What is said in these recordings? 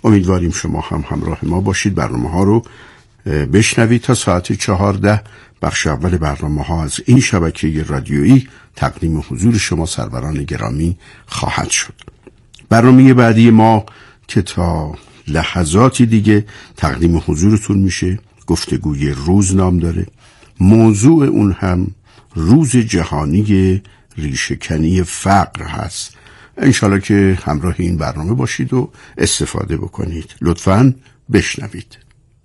امیدواریم شما هم همراه ما باشید. برنامه ها رو بشنوید. تا ساعت 14 بخش اول برنامه ها از این شبکه رادیویی تقدیم حضور شما سروران گرامی خواهد شد. برنامه بعدی ما که تا لحظاتی دیگه تقدیم حضورتون میشه گفتگوی روز نام داره. موضوع اون هم روز جهانی ریشه‌کنی فقر هست. انشالله که همراه این برنامه باشید و استفاده بکنید. لطفاً بشنوید.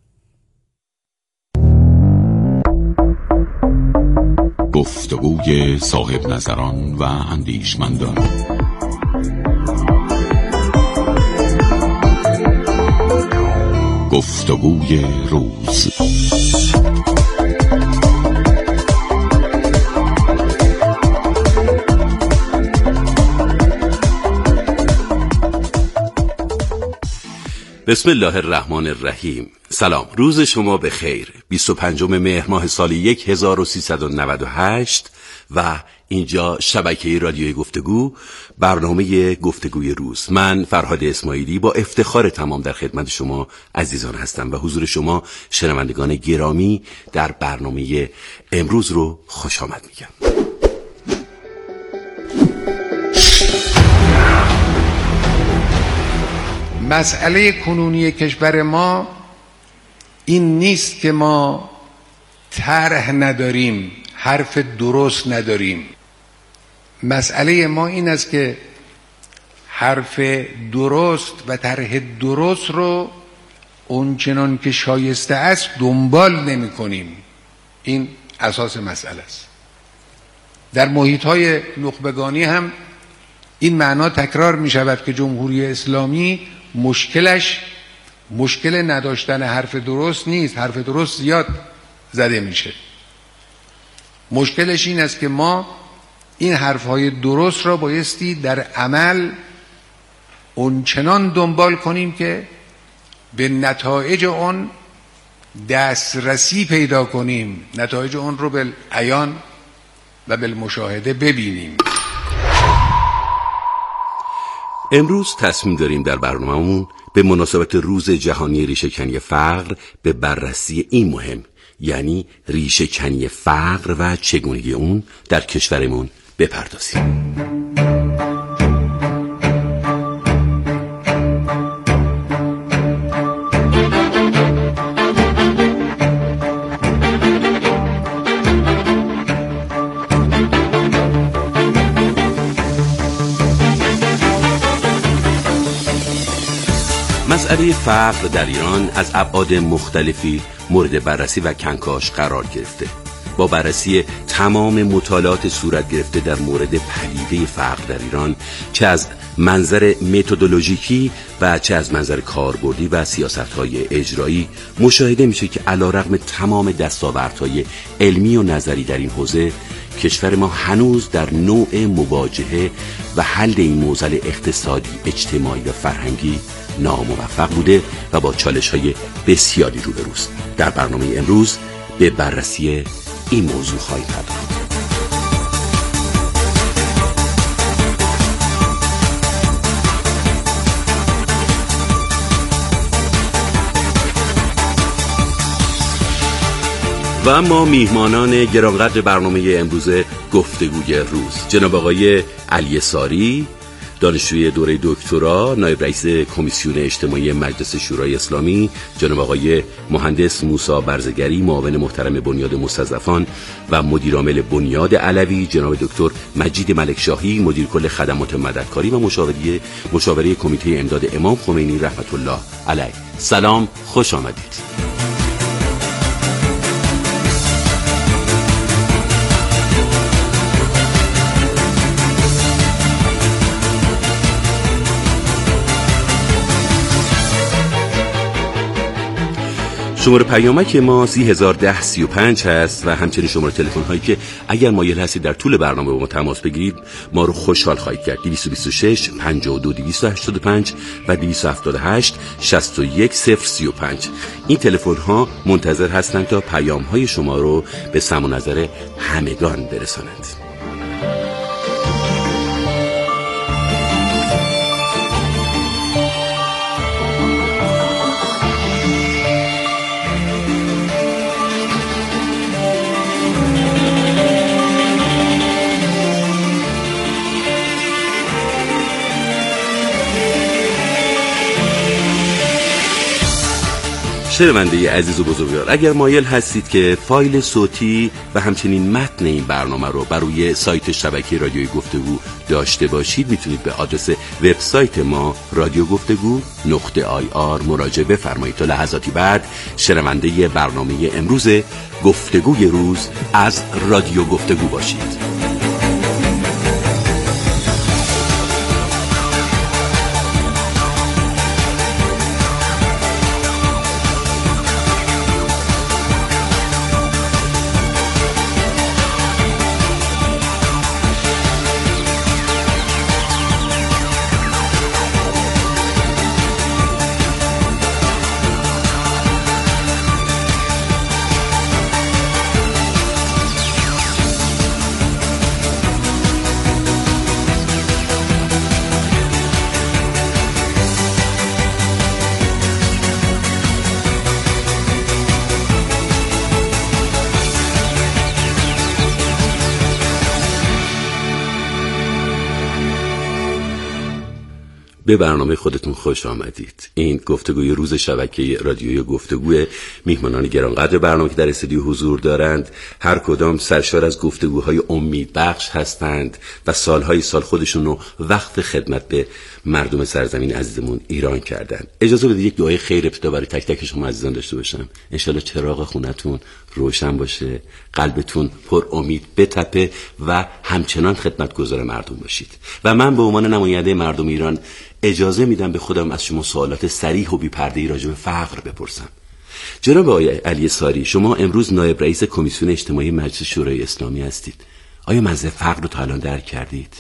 گفتگوی صاحب نظران و اندیشمندان. گفتگوی روز. بسم الله الرحمن الرحیم. سلام، روز شما بخیر. 25 مهر ماه سال 1398 و اینجا شبکه رادیوی گفتگو، برنامه گفتگوی روز. من فرهاد اسماعیلی با افتخار تمام در خدمت شما عزیزان هستم و حضور شما شنوندگان گرامی در برنامه امروز رو خوش آمد میگم. مسئله کنونی کشور ما این نیست که ما طرح نداریم، حرف درست نداریم. مسئله ما این است که حرف درست و طرح درست رو اونچنان که شایسته است دنبال نمی کنیم. این اساس مسئله است. در محیط‌های نخبگانی هم این معنا تکرار می شود که جمهوری اسلامی مشکل نداشتن حرف درست نیست. حرف درست زیاد زده میشه. مشکلش این است که ما این حرفهای درست را بایستی در عمل اونچنان دنبال کنیم که به نتایج اون دسترسی پیدا کنیم، نتایج اون رو بالعیان و بالمشاهده ببینیم. امروز تصمیم داریم در برنامه‌مون به مناسبت روز جهانی ریشه‌کنی فقر به بررسی این مهم، یعنی ریشه‌کنی فقر و چگونگی اون در کشورمون بپردازیم. مسئله فقر در ایران از ابعاد مختلفی مورد بررسی و کنکاش قرار گرفته. با بررسی تمام مطالعات صورت گرفته در مورد پدیده فقر در ایران، چه از منظر متدولوژیکی و چه از منظر کاربردی و سیاست‌های اجرایی، مشاهده میشه که علیرغم تمام دستاوردهای علمی و نظری در این حوزه، کشور ما هنوز در نوع مواجهه و حل این معضل اقتصادی، اجتماعی و فرهنگی ناموفق بوده و با چالش‌های بسیاری روبروست. در برنامه امروز به بررسی این موضوع خواهیم پرداخت. و اما میهمانان گرانقدر برنامه امروز گفتگوی روز، جناب آقای علی ساری، دانشجوی دوره دکترا، نایب رئیس کمیسیون اجتماعی مجلس شورای اسلامی، جناب آقای مهندس موسی برزگری، معاون محترم بنیاد مستضعفان و مدیر عامل بنیاد علوی، جناب دکتر مجید ملکشاهی، مدیر کل خدمات مددکاری و مشاوره کمیته امداد امام خمینی رحمت الله علیه. سلام، خوش آمدید. شماره پیامک ما 301035 هست و همچنین شماره تلفن هایی که اگر مایل هستید در طول برنامه با ما تماس بگیرید ما رو خوشحال خواهید کرد. 226 52 285 و 278 61 035. این تلفن ها منتظر هستند تا پیام های شما رو به سمع و نظر همگان برسانند. شنونده عزیز و بزرگوار، اگر مایل هستید که فایل صوتی و همچنین متن این برنامه رو بر روی سایت شبکه رادیوی گفتگو داشته باشید، میتونید به آدرس وبسایت ما رادیو گفتگو .ir مراجعه بفرمایید. تا لحظاتی بعد شنونده برنامه امروز گفتگوی روز از رادیو گفتگو باشید. به برنامه خودتون خوش آمدید. این گفتگوی روز شبکه رادیویی گفتگو. میهمانان گرانقدر برنامه که در استودیو حضور دارند هر کدام سرشار از گفتگوهای امیدبخش هستند و سال خودشون رو وقف خدمت به مردم سرزمین عزیزمون ایران کردند. اجازه بدید یک دعای خیر ابتدا برای تک تک شما عزیزان داشته باشم. انشالله چراغ خونتون روشن باشه، قلبتون پر امید بتپه و همچنان خدمتگزار مردم باشید. و من به عنوان نماینده مردم ایران اجازه میدم به خودم از شما سوالات صریح و بی‌پرده‌ای راجع به فقر بپرسم. جناب آقای علی صاری، شما امروز نایب رئیس کمیسیون اجتماعی مجلس شورای اسلامی هستید. آیا مزه فقر رو تا الان درک کردید؟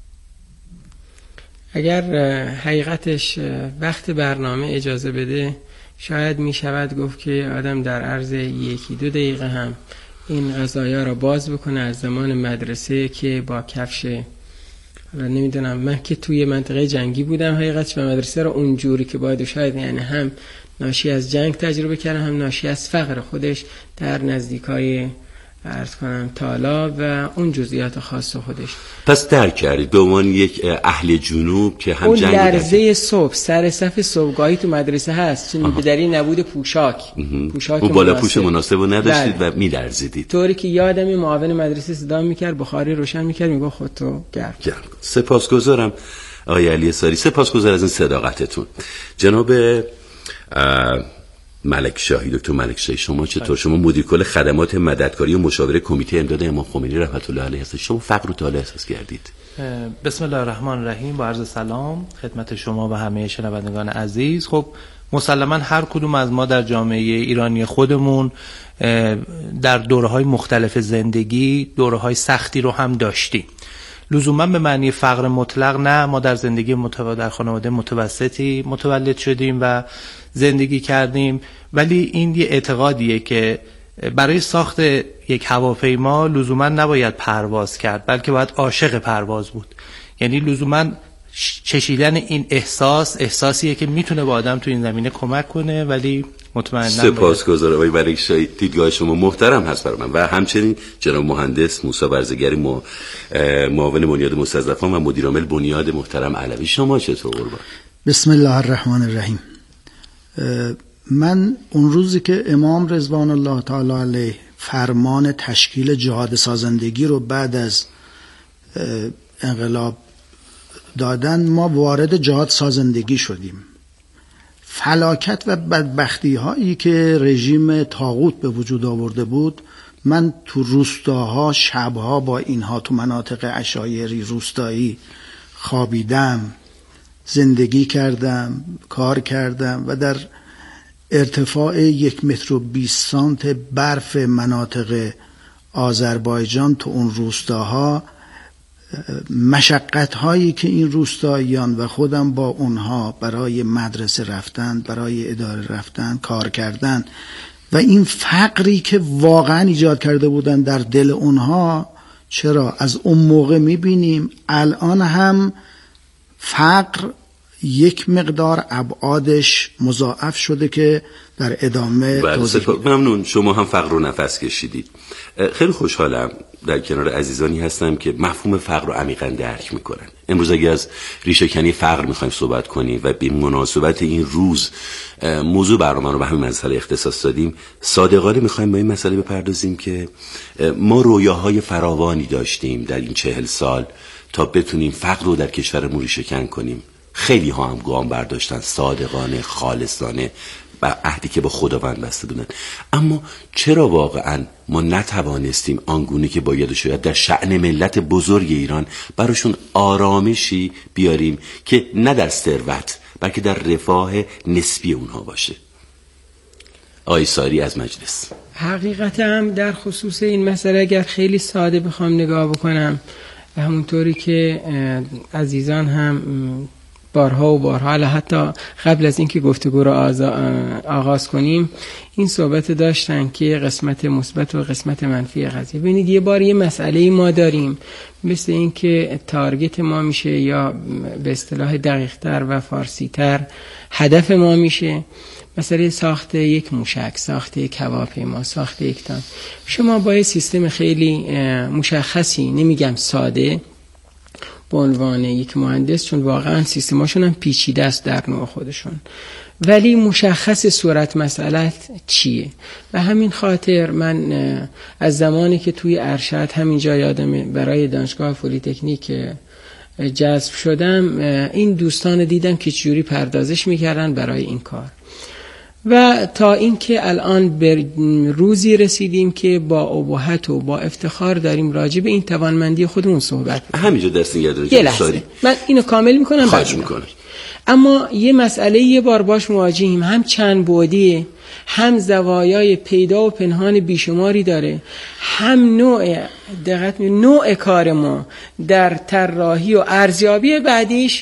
اگر حقیقتش وقت برنامه اجازه بده شاید می شود گفت که آدم در عرض 1-2 دقیقه هم این قضایا را باز بکنه از زمان مدرسه که با کفش، حالا نمیدونم، من که توی منطقه جنگی بودم حقیقتش و مدرسه را اونجوری که باید شاید یعنی هم ناشی از جنگ تجربه کردم هم ناشی از فقر خودش در نزدیکای عرض کنم تالا و اون جزئیات خاص خودش. پس درک کردید به عنوان یک اهل جنوب که هم اون جنگ لرزه صبح سر صف صبحگاهی تو مدرسه هست چون به دلیل نبود پوشاک اون بالا پوش مناسب رو نداشتید و می‌لرزیدید. طوری که یادم معاون مدرسه صدا می‌کرد، بخاری روشن می‌کرد، میگه خودتو گرم. سپاسگزارم آقای علی صاری، سپاسگزار از این صداقتتون. جناب ملک شاهی، دکتر ملک شاهی، شما چطور؟ شما مدیر کل خدمات مددکاری و مشاوره کمیته امداد امام خمینی رحمت الله علیه هستید. شما فقر رو تا حالا احساس کردید؟ بسم الله الرحمن الرحیم. با عرض سلام خدمت شما و همه شنوندگان عزیز. خب مسلما هر کدوم از ما در جامعه ایرانی خودمون در دوره‌های مختلف زندگی دوره‌های سختی رو هم داشتیم. لزوما به معنی فقر مطلق نه، ما در زندگی در خانواده متوسطی متولد شدیم و زندگی کردیم، ولی این یه اعتقادیه که برای ساخت یک هواپیما لزوما نباید پرواز کرد، بلکه باید عاشق پرواز بود. یعنی لزوما چشیدن این احساسیه که میتونه با آدم تو این زمینه کمک کنه، ولی مطمئناً سپاسگزارم آقای ملک شاهی، دیدگاه شما محترم هست برای من. و همچنین جناب مهندس موسی برزگری، معاون بنیاد مستضعفان و مدیر عامل بنیاد محترم علوی، شما چطور قربان؟ بسم الله الرحمن الرحیم. من اون روزی که امام رضوان الله تعالی علیه فرمان تشکیل جهاد سازندگی رو بعد از انقلاب دادن، ما وارد جهاد سازندگی شدیم. فلاکت و بدبختی هایی که رژیم طاغوت به وجود آورده بود، من تو روستاها شبها با اینها تو مناطق عشایری روستایی خوابیدم، زندگی کردم، کار کردم و در ارتفاع 1.20 متر برف مناطق آذربایجان تو اون روستاها مشقت هایی که این روستاییان و خودم با اونها برای مدرسه رفتن، برای اداره رفتن، کار کردن و این فقری که واقعا ایجاد کرده بودن در دل اونها، چرا از اون موقع میبینیم الان هم فقر یک مقدار ابعادش مضاعف شده که در ادامه توضیح میدم. ممنون. شما هم فقر رو نفس کشیدید. خیلی خوشحالم در کنار عزیزانی هستم که مفهوم فقر رو عمیقاً درک میکنن. امروز اگه از ریشه‌کنی فقر میخوایم صحبت کنیم و به مناسبت این روز موضوع برنامه رو به همین مسئله اختصاص دادیم، صادقانه میخوایم با این مسئله بپردازیم که ما رویاهای فراوانی داشتیم در این 40 سال تا بتونیم فقر رو در کشورمون ریشه‌کن کنیم. خیلی ها هم گام برداشتن، صادقانه، خالصانه، و عهدی که با خداوند بسته بودن. اما چرا واقعا ما نتوانستیم آنگونه که باید و شاید در شأن ملت بزرگ ایران براشون آرامشی بیاریم که نه در ثروت بلکه در رفاه نسبی اونها باشه؟ آقای ساری از مجلس. حقیقت هم در خصوص این مسئله اگر خیلی ساده بخوام نگاه بکنم، همونطوری که عزیزان هم بارها و بارها، حتی قبل از اینکه گفتگو رو آغاز کنیم این صحبت داشتن که قسمت مثبت و قسمت منفی قضیه. ببینید یه بار یه مسئله ما داریم، مثل این که تارگت ما میشه یا به اصطلاح دقیق‌تر و فارسی‌تر هدف ما میشه مسئله ساخت یک موشک، ساخت یک هواپیما، ساخت یک تانک. شما با یه سیستم خیلی مشخصی، نمیگم ساده به عنوان یک مهندس، چون واقعا سیستماشون هم پیچیده است در نوع خودشون، ولی مشخص صورت مسئله چیه. و همین خاطر من از زمانی که توی ارشد همینجا یادمه برای دانشگاه پلی‌تکنیک جذب شدم، این دوستان دیدم که چجوری پردازش میکردن برای این کار، و تا اینکه الان به روزی رسیدیم که با ابهت و با افتخار داریم راجع به این توانمندی خودمون صحبت می‌کنیم. همینجا دست نگهداری. یه لحظه من اینو کامل میکنم. خواهش میکنم. اما یه مسئله یه بار باش مواجهیم، هم چند بعدیه، هم زوایای پیدا و پنهان بیشماری داره، هم نوع کار ما در طراحی و ارزیابی بعدیش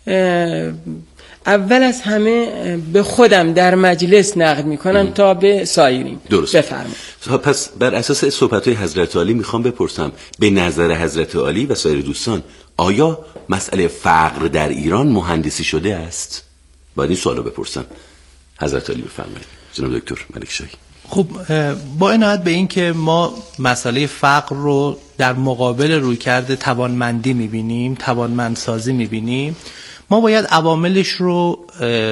اول از همه به خودم در مجلس نقد میکنم تا به سایرین. درست. بفرمایید. پس بر اساس صحبت‌های حضرت عالی میخوام بپرسم، به نظر حضرت عالی و سایر دوستان آیا مسئله فقر در ایران مهندسی شده است؟ باید این سوالو بپرسم. حضرت عالی بفرمایید. جناب دکتر ملکشاهی. خب با عنایت به این که ما مسئله فقر رو در مقابل رویکرد توانمندی میبینیم، توانمندسازی میبینیم، ما باید عواملش رو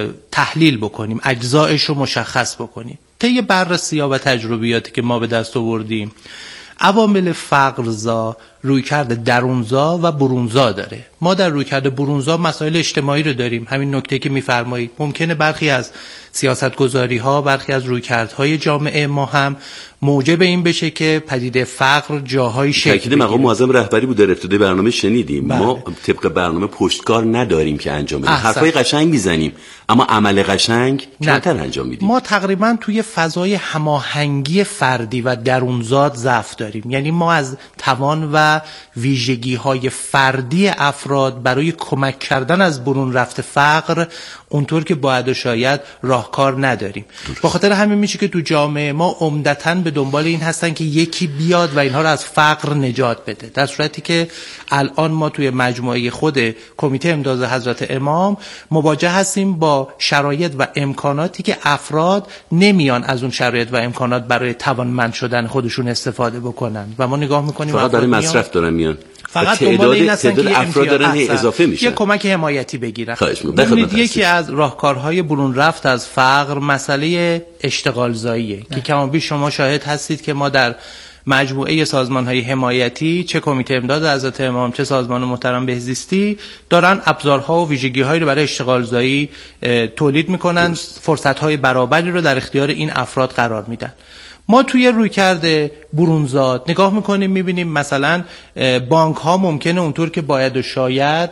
تحلیل بکنیم، اجزایش رو مشخص بکنیم. طی بررسی‌ها و تجربیاتی که ما به دست آوردیم، عوامل فقرزا رویکرد درونزا و برونزا داره. ما در رویکرد برونزا مسائل اجتماعی رو داریم، همین نکته که می‌فرمایید. ممکنه برخی از سیاست‌گذاری‌ها، برخی از رویکردهای جامعه ما هم موجب این بشه که پدیده فقر جاهای شکل بگیره. مقام معظم رهبری بود در ابتدای برنامه شنیدیم. بله. ما طبق برنامه پشتکار نداریم که انجام بدیم. حرفای قشنگ میزنیم اما عمل قشنگ کمتر انجام میدیم. ما تقریبا توی فضای هماهنگی فردی و درونزاد ضعف داریم. یعنی ما از توان و ویژگی‌های فردی افراد برای کمک کردن از برون رفت فقر اونطور که باید و شاید راهکار نداریم. با خاطر همین میشه که تو جامعه ما عمدتاً به دنبال این هستن که یکی بیاد و اینها رو از فقر نجات بده، در صورتی که الان ما توی مجموعه خود کمیته امداد حضرت امام مواجه هستیم با شرایط و امکاناتی که افراد نمیان از اون شرایط و امکانات برای توانمند شدن خودشون استفاده بکنن و ما نگاه میکنیم فقط برای مصرف دارن میان، فقط دنبال این هستن که افراد دارن اضافه میشن، یه کمک حمایتی بگیرن. ببینید یکی از راهکارهای برون رفت از فقر مسئله اشتغال زاییه که کما بیش شما شاهد هستید که ما در مجموعه سازمان‌های حمایتی، چه کمیته امداد حضرت امام چه سازمان محترم بهزیستی، دارن ابزارها و ویژگی‌هایی رو برای اشتغال زایی تولید میکنن، فرصت‌های برابری رو در اختیار این افراد قرار میدن. ما توی رویکرد برونزاد نگاه میکنیم میبینیم مثلا بانک ها ممکنه اونطور که باید و شاید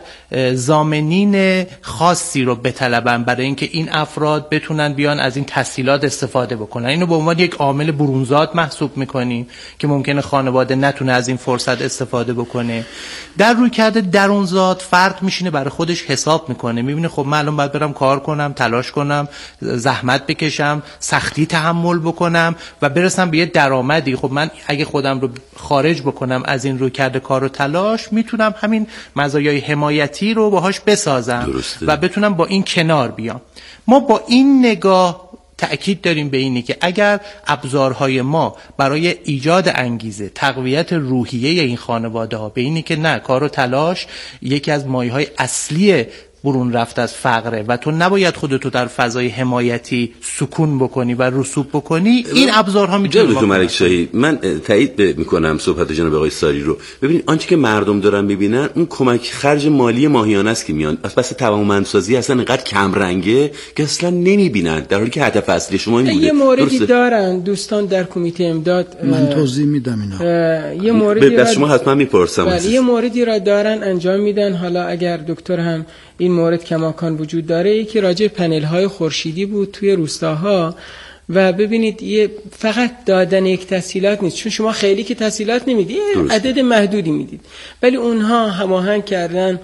ضامنین خاصی رو بطلبن برای اینکه این افراد بتونن بیان از این تسهیلات استفاده بکنن. اینو به عنوان یک عامل برونزاد محسوب میکنیم که ممکنه خانواده نتونه از این فرصت استفاده بکنه. در رویکرد درونزاد فرد میشینه برای خودش حساب میکنه، میبینه خب من الان باید برم کار کنم، تلاش کنم، زحمت بکشم، سختی تحمل بکنم و برسم به یه درآمدی. خب من اگه خودم رو خارج بکنم از این رویکرد کار و تلاش، میتونم همین مزایای حمایتی رو باهاش بسازم. درسته. و بتونم با این کنار بیام. ما با این نگاه تأکید داریم به اینی که اگر ابزارهای ما برای ایجاد انگیزه، تقویت روحیه این خانواده ها به اینی که نه، کار و تلاش یکی از مایه‌های اصلی برون رفت از فقره و تو نباید خودتو در فضای حمایتی سکون بکنی و رسوب بکنی، این ابزارها میتونه دکتر ملکشاهی، من تایید میکنم صحبت جناب آقای ساری رو. ببینید آنچه که مردم دارن میبینن اون کمک خرج مالی ماهیانه است که میان پس توانمندسازی اصلا اینقدر کم رنگه که اصلا نمیبینن، در حالی که هدف اصلی شما این بوده. یه موردی دارن دوستان در کمیته امداد، من توضیح میدم اینا. یه موردی را شما حتما میپرسم. یه موردی را دارن انجام میدن. حالا اگر دکتر هم این مورد کماکان وجود داره، یکی راجع پنل های خورشیدی بود توی روستاها و ببینید یه فقط دادن یک تسهیلات نیست، چون شما خیلی که تسهیلات نمیدید، عدد محدودی میدید، ولی اونها هماهنگ کردن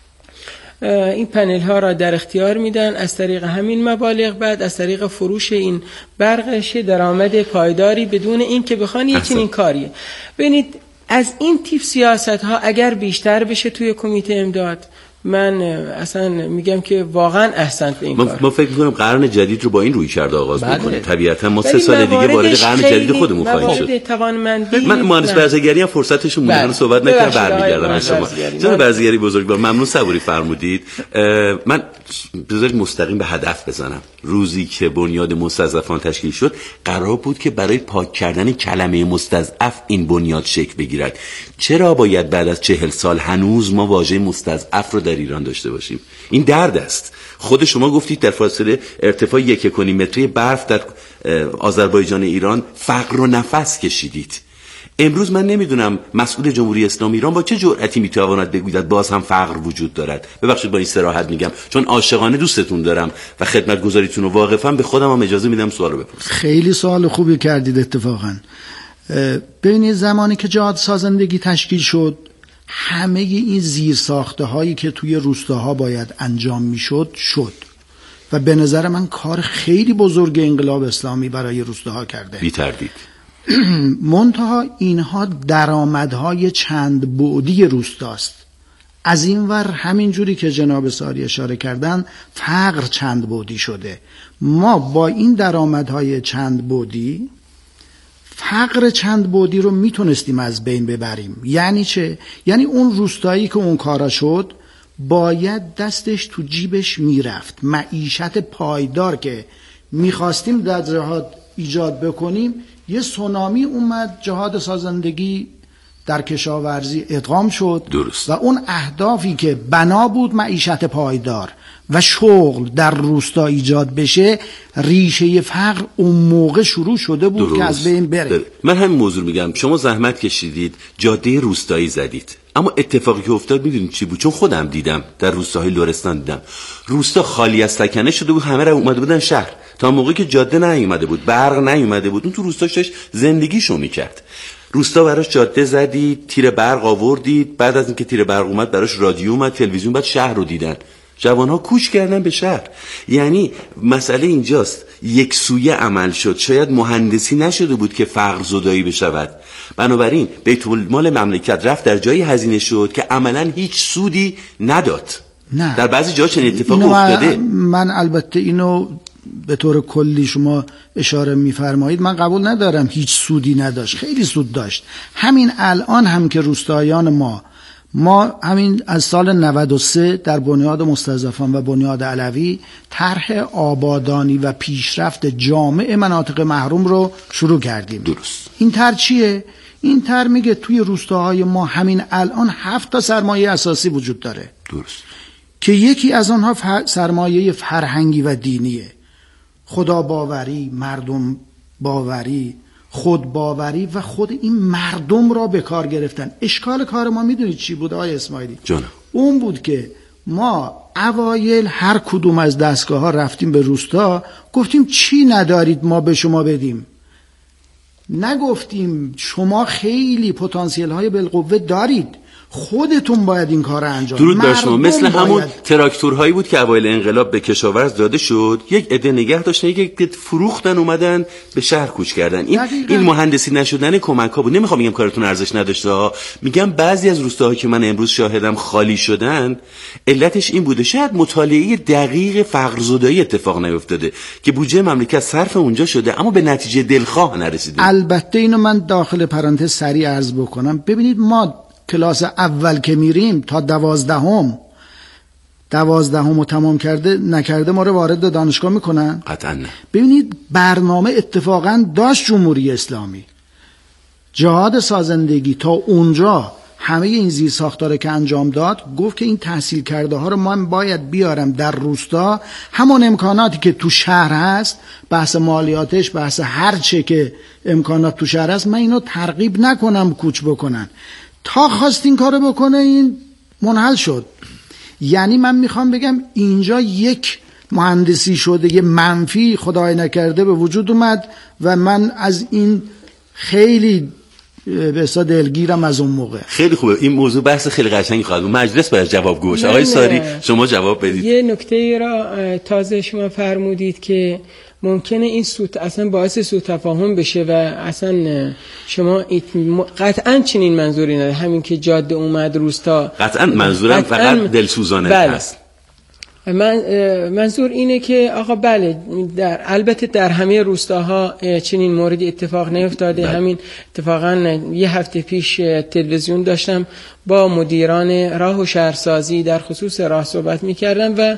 این پنل ها را در اختیار میدن، از طریق همین مبالغ بعد از طریق فروش این برقش درآمد پایداری بدون این که بخوان یه چنین کاریه. ببینید از این تیپ سیاست ها اگر بیشتر بشه توی کمیته امداد، من اصلا میگم که واقعا احسنت به این کار. ما فکر می‌کنم قرن جدید رو با این روی کرده آغاز بکنیم. طبیعتا ما 3 سال دیگه وارد قرن جدید خودمون خواهیم شد. من مهندس برزگری هم فرصتشون مونده صحبت نکردم، برمیگردم از شما. جناب برزگری بزرگوار، ممنون صبوری فرمودید. من بذارید مستقیم به هدف بزنم. روزی که بنیاد مستضعفان تشکیل شد، قرار بود که برای پاک کردن کلمه مستضعف این بنیاد شکل بگیرد. چرا باید بعد از 40 سال هنوز ما واژه مستضعف رو در ایران داشته باشیم؟ این درد است. خود شما گفتید در فاصله ارتفاع 1.5 متری برف در آذربایجان ایران فقر و نفس کشیدید. امروز من نمیدونم مسئول جمهوری اسلامی ایران با چه جرأتی میتواند بگوید باز هم فقر وجود دارد. ببخشید با این صراحت میگم، چون عاشقانه دوستتون دارم و خدمتگزاریتون رو واقفا به خودم هم اجازه میدم سوالو بپرسم. خیلی سوال خوبی کردید. اتفاقا ببینید زمانی که جهاد سازندگی تشکیل شد، همه این زیرساخته هایی که توی روستاها باید انجام میشد شد و به نظر من کار خیلی بزرگ انقلاب اسلامی برای روستاها کرده. بی تردید. منتها اینها درآمدهای چند بعدی روستاست. از این ور همین جوری که جناب ساری اشاره کردن، فقر چند بعدی شده. ما با این درآمدهای چند بعدی فقر چند بعدی رو میتونستیم از بین ببریم. یعنی چه؟ یعنی اون روستایی که اون کارا شد باید دستش تو جیبش میرفت. معیشت پایدار که میخواستیم در جهاد ایجاد بکنیم، یه سونامی اومد، جهاد سازندگی در کشاورزی ادغام شد. درست. و اون اهدافی که بنا بود معیشت پایدار و شغل در روستا ایجاد بشه، ریشه فقر اون موقع شروع شده بود. درست. که از بین بره. من همین موضوع میگم، شما زحمت کشیدید، جاده روستایی زدید، اما اتفاقی که افتاد میدونید چی بود؟ چون خودم دیدم، در روستاهای لرستان دیدم، روستا خالی از سکنه شده بود، همه را اومده بودن شهر تا موقعی که جاده نیومده بود، برق نیومده بود. اون تو روستاش داشت زندگیشو میکرد. روستا براش جاده زدید، تیر برق آوردید، بعد از اینکه تیر برق اومد براش رادیو اومد، تلویزیون، بعد شهر رو دیدن. جوانها کوچ کردن به شهر. یعنی مسئله اینجاست، یک سویه عمل شد. شاید مهندسی نشده بود که فقر زدایی بشود. بنابراین بیت المال مملکت رفت در جایی هزینه شد که عملاً هیچ سودی نداد. نه. در بعضی جاها چنین اتفاقی افتاده. من البته اینو به طور کلی شما اشاره می‌فرمایید، من قبول ندارم هیچ سودی نداشت. خیلی سود داشت. همین الان هم که روستایان ما همین از سال 93 در بنیاد مستضعفان و بنیاد علوی طرح آبادانی و پیشرفت جامع مناطق محروم رو شروع کردیم. درست. این طرح چیه؟ این طرح میگه توی روستاهای ما همین الان 7 تا سرمایه اساسی وجود داره. درست. که یکی از آنها سرمایه فرهنگی و دینیه. خدا باوری، مردم باوری، خود باوری و خود این مردم را به کار گرفتن. اشکال کار ما میدونید چی بود آقای اسماعیلی؟ جانم. اون بود که ما اوایل هر کدوم از دستگاه ها رفتیم به روستا، گفتیم چی ندارید ما به شما بدیم. نگفتیم شما خیلی پتانسیل های بالقوه دارید، خودتون باید این کار انجام. درود بر شما. مثل همون تراکتورهایی بود که اوایل انقلاب به کشاورز داده شد، یک عده نگه داشتن، یک عده فروختن، اومدن به شهر کوچ کردن. این مهندسی نشدن کمک‌ها بود. نمیخوام بگم کارتون ارزش نداشته ها، میگم بعضی از روستاها که من امروز شاهدم خالی شدن، علتش این بوده شاید مطالعه دقیق فقرزدایی اتفاق نیفتاده که بودجه مملکت صرف اونجا شده اما به نتیجه دلخواه نرسیده. البته اینو من داخل پرانتز سریع عرض بکنم. ببینید ما کلاس اول که میریم تا 12م رو تمام کرده نکرده ما رو وارد دانشگاه میکنن؟ قطعا نه. ببینید برنامه اتفاقا داشت جمهوری اسلامی جهاد سازندگی تا اونجا همه این زیر ساختاره که انجام داد، گفت که این تحصیل کرده ها رو من باید بیارم در روستا، همون امکاناتی که تو شهر هست، بحث مالیاتش، بحث هر چه که امکانات تو شهر هست، من اینو ترغیب نکنم کوچ بکنن. تا خواست این کارو بکنه این منحل شد. یعنی من میخوام بگم اینجا یک مهندسی شده یه منفی خدای نکرده به وجود اومد و من از این خیلی به اصلا دلگیرم از اون موقع. خیلی خوبه این موضوع، بحث خیلی قشنگی خواهد بود. مجلس باید جواب گوش. آقای ساری شما جواب بدید. یه نکته را تازه شما فرمودید که ممکنه این اصلا باعث سوء تفاهم بشه و اصلا شما قطعا چنین منظوری نداره. همین که جاده اومد روستا، قطعا منظورم فقط دلسوزانه است. منظور اینه که آقا بله البته در همه روستاها چنین موردی اتفاق نیفتاده. همین اتفاقا یه هفته پیش تلویزیون داشتم با مدیران راه و شهرسازی در خصوص راه صحبت می‌کردم و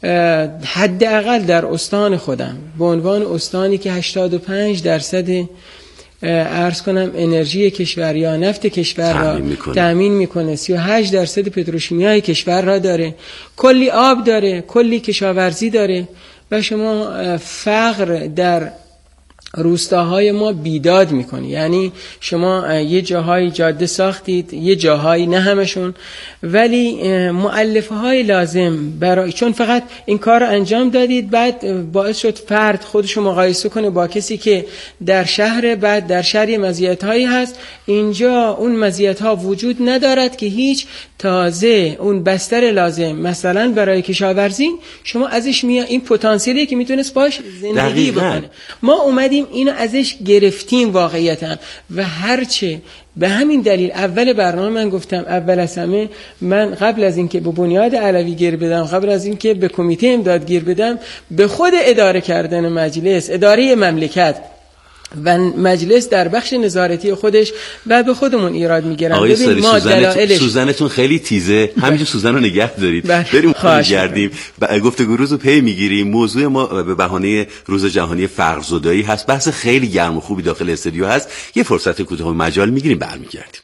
حداقل در استان خودم به عنوان استانی که 85% عرض کنم انرژی کشور یا نفت کشور را تأمین میکنه، 38% پتروشیمیای کشور را داره، کلی آب داره، کلی کشاورزی داره و شما فقر در روستاهای ما بیداد میکنی. یعنی شما یه جاهای جاده ساختید، یه جاهایی نه همشون، ولی مؤلفه های لازم برای چون فقط این کار رو انجام دادید بعد باعث شد فرد خودش رو مقایسه کنه با کسی که در شهر، بعد در شهر مزیت هایی هست، اینجا اون مزیت ها وجود ندارد که هیچ، تازه اون بستر لازم مثلا برای کشاورزی شما ازش میاد، این پتانسیلی که میتونست باش زندگی بکنه ما اومدیم اینو ازش گرفتیم واقعیتا. و هرچه به همین دلیل اول برنامه من گفتم اول از همه من قبل از اینکه به بنیاد علوی گیر بدم، قبل از اینکه به کمیته امداد گیر بدم، به خود اداره کردن مجلس، اداره مملکت و مجلس در بخش نظارتی خودش و به خودمون ایراد میگیرن. ببین ما سوزنتون خیلی تیزه، همینجور سوزن رو نگه دارید. بریم گردیم گفتگو روز رو پی میگیریم. موضوع ما به بهانه روز جهانی فقرزدایی هست، بحث خیلی گرم و خوبی داخل استودیو هست. یه فرصت کوتاه مجال میگیریم، برمیگردیم.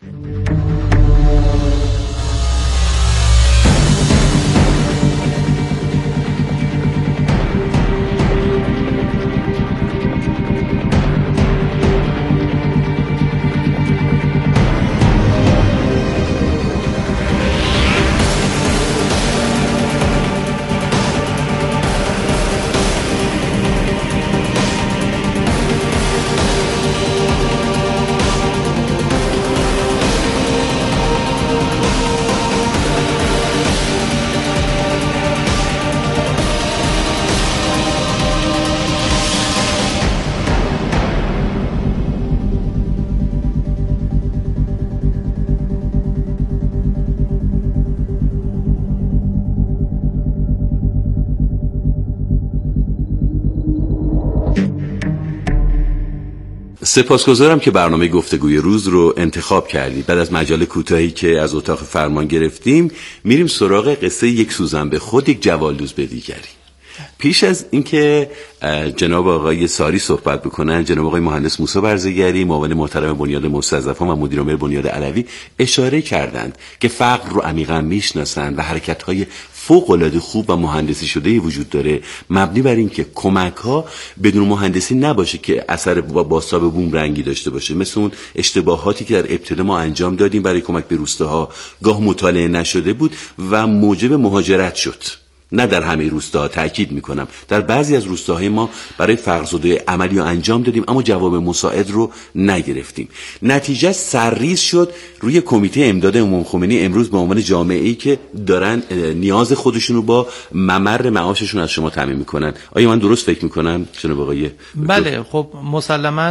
سپاسگزارم که برنامه گفتگوی روز رو انتخاب کردید. بعد از مجال کوتاهی که از اتاق فرمان گرفتیم، میریم سراغ قصه یک سوزن به خود، یک جوالدوز به دیگری. پیش از اینکه جناب آقای ساری صحبت بکنن، جناب آقای مهندس موسی برزگری، معاون محترم بنیاد مستضعفان و مدیر عامل بنیاد علوی اشاره کردند که فقر رو عمیقا میشناسند و حرکت‌های فوق‌العاده خوب و مهندسی شده وجود داره، مبنی بر این که کمک‌ها بدون مهندسی نباشه که اثر بازتاب بومرنگی داشته باشه. مثل اون اشتباهاتی که در ابتدا ما انجام دادیم برای کمک به روستاها، گاه مطالعه نشده بود و موجب مهاجرت شد. نه در همه روستاها، تأکید میکنم در بعضی از روستاهای ما برای فقرزدایی عملی رو انجام دادیم اما جواب مساعد رو نگرفتیم. نتیجه سرریز شد روی کمیته امداد امام خمینی امروز به عنوان جامعه‌ای که دارن نیاز خودشون رو با ممر معاششون از شما تامین میکنن. آیا من درست فکر میکنم جناب آقای؟ بله، خب مسلماً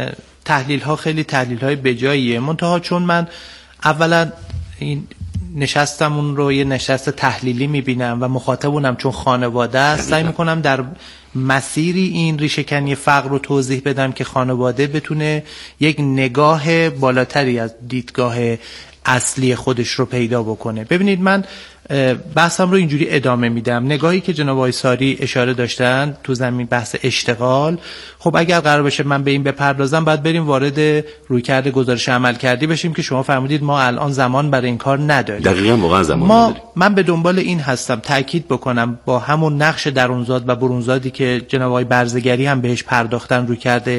تحلیل ها خیلی تحلیل های بجاییه، منتها چون من اولا این نشستمون رو یه نشست تحلیلی میبینم و مخاطبونم چون خانواده است، سعی میکنم در مسیری این ریشه‌کنی فقر رو توضیح بدم که خانواده بتونه یک نگاه بالاتری از دیدگاه اصلی خودش رو پیدا بکنه. ببینید من بحثم رو اینجوری ادامه میدم. نگاهی که جناب آقای ساری اشاره داشتن تو زمین بحث اشتغال، خب اگر قرار بشه من به این بپردازم بعد بریم وارد رویکرد گزارش عملکردی بشیم که شما فرمودید ما الان زمان برای این کار نداریم. دقیقاً واقعا زمان نداریم. من به دنبال این هستم تاکید بکنم با همون نقش درونزاد و برونزادی که جناب آقای برزگری هم بهش پرداختن، رویکرد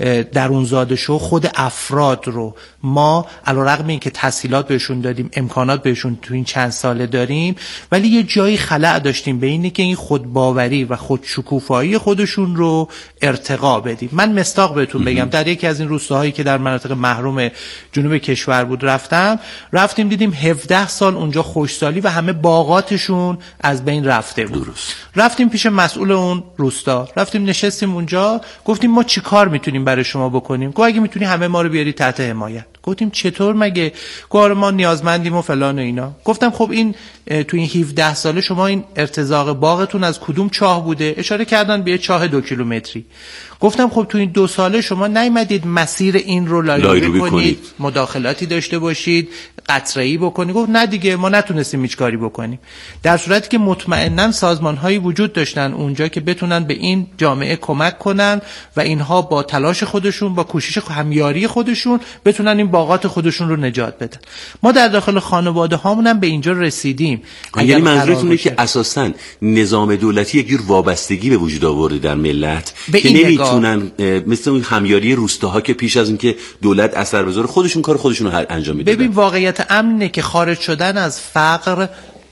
درونزادشو خود افراد رو ما علیرغم اینکه تسهیلات بهشون دادیم، امکانات بهشون تو این چند ساله داریم، ولی یه جایی خلأ داشتیم به اینه که این خودباوری و خودشکوفایی خودشون رو ارتقا بدیم. من مستاق بهتون بگم، در یکی از این روستاهایی که در مناطق محروم جنوب کشور بود رفتیم دیدیم 17 سال اونجا خشکسالی و همه باغاتشون از بین رفته بود. درست. رفتیم پیش مسئول اون روستا، رفتیم نشستیم اونجا، گفتیم ما چی کار میتونیم برای شما بکنیم؟ گفت اگه میتونی همه ما رو بیاری تحت حمایت. گفتیم چطور مگه؟ گفت ما نیازمندیم و فلان و اینا. گفتم خب این تو این 17 ساله شما این ارتزاق باغتون از کدوم چاه بوده؟ اشاره کردن به یه چاه 2 کیلومتری. گفتم خب تو این 2 ساله شما نیومدید مسیر این رو لایروبی کنید، مداخلاتی داشته باشید، قطره‌ای بکنید؟ گفت نه دیگه ما نتونستیم هیچ کاری بکنیم. در صورتی که مطمئناً سازمان‌هایی وجود داشتن اونجا که بتونن به این جامعه کمک کنن و اینها با تلاش خودشون، با کوشش همیاری خودشون بتونن این باغات خودشون رو نجات بدن. ما در داخل خانواده هامون هم به اینجا رسیدیم. یعنی منظورتونه که اساساً نظام دولتی یک جور وابستگی به وجود آورده در ملت که نمیتونن مثل اون همیاری روستاها که پیش از اینکه دولت اثر بذاره خودشون کار خودشون رو انجام میدن. ببین واقعیت امنه که خارج شدن از فقر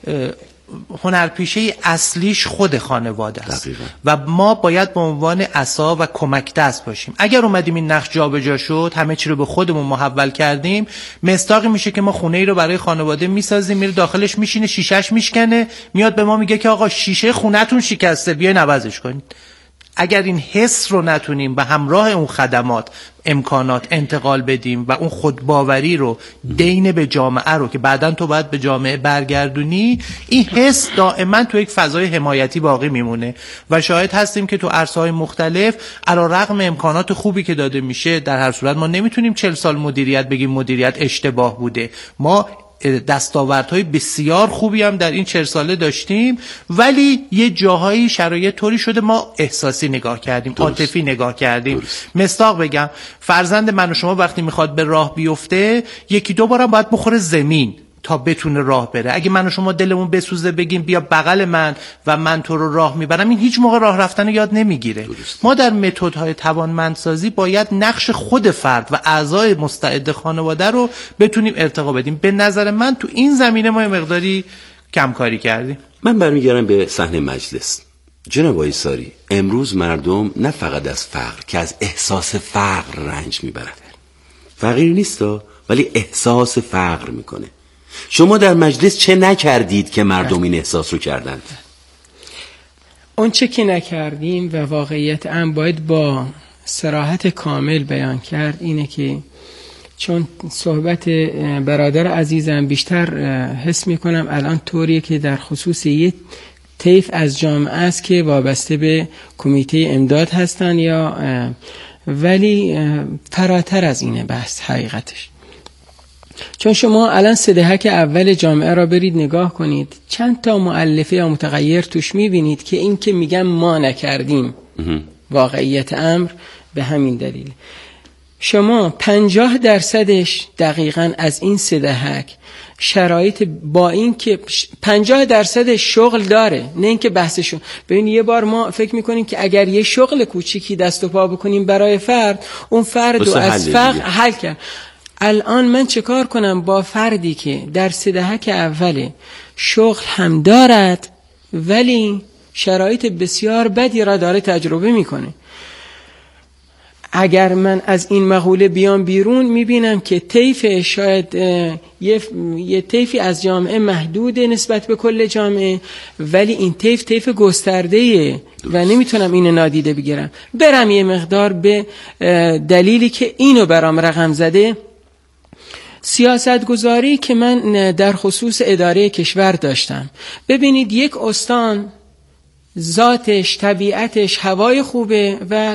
هنرپیشه اصلیش خود خانواده است. دقیقا. و ما باید به عنوان عصا و کمک دست باشیم. اگر اومدیم این نقش جابجا شد، همه چی رو به خودمون محول کردیم، مستاقی میشه که ما خونه ای رو برای خانواده میسازیم، میره داخلش میشینه، شیشه‌اش میشکنه، میاد به ما میگه که آقا شیشه خونه‌تون شکسته، بیاین عوضش کنید. اگر این حس رو نتونیم به همراه اون خدمات، امکانات انتقال بدیم و اون خودباوری رو دین به جامعه رو که بعداً تو باید به جامعه برگردونی، این حس دائما تو یک فضای حمایتی باقی میمونه و شاهد هستیم که تو عرصه‌های مختلف علیرغم امکانات خوبی که داده میشه، در هر صورت ما نمیتونیم 40 سال مدیریت بگیم مدیریت اشتباه بوده. ما دستاوردهای بسیار خوبی هم در این 40 ساله داشتیم، ولی یه جاهایی شرایط طوری شده ما احساسی نگاه کردیم، عاطفی نگاه کردیم. مستاق بگم فرزند من و شما وقتی میخواد به راه بیفته 1-2 بارم باید بخوره زمین تا بتونه راه بره. اگه من و شما دلمون بسوزه بگیم بیا بغل من و من تو رو راه میبرم، این هیچ موقع راه رفتن یاد نمیگیره. ما در متدهای توانمندسازی باید نقش خود فرد و اعضای مستعد خانواده رو بتونیم ارتقا بدیم. به نظر من تو این زمینه ما یه مقداری کمکاری کردیم. من برمیگردم به صحنه مجلس. جناب آقای ساری، امروز مردم نه فقط از فقر که از احساس فقر رنج میبرن. فقیر نیستا ولی احساس فقر میکنه. شما در مجلس چه نکردید که مردم این احساس رو کردند؟ اون چه که نکردیم و واقعیت هم باید با صراحت کامل بیان کرد اینه که چون صحبت برادر عزیزم بیشتر حس میکنم الان طوریه که در خصوص یه طیف از جامعه است که وابسته به کمیته امداد هستن یا ولی فراتر از اینه بحث حقیقتش. چون شما الان 3 دهک اول جامعه را برید نگاه کنید، چند تا مؤلفه یا متغیر توش میبینید که این که میگن ما نکردیم واقعیت امر به همین دلیل. شما 50% دقیقاً از این 3 دهک شرایط با این که 50% شغل داره، نه اینکه بحثشون. ببین یه بار ما فکر میکنیم که اگر یه شغل کوچیکی دست و پا بکنیم برای فرد، اون فرد رو از فقر حل کرد. الان من چه کار کنم با فردی که در 3 دهک اول شغل هم دارد ولی شرایط بسیار بدی را داره تجربه میکنه. اگر من از این مقوله بیام بیرون میبینم که طیف شاید یه طیفی از جامعه محدوده نسبت به کل جامعه، ولی این طیف گسترده‌ایه و نمیتونم اینو نادیده بگیرم. برم یه مقدار به دلیلی که اینو برام رقم زده، سیاست گذاری که من در خصوص اداره کشور داشتم. ببینید یک استان ذاتش، طبیعتش، هوای خوبه و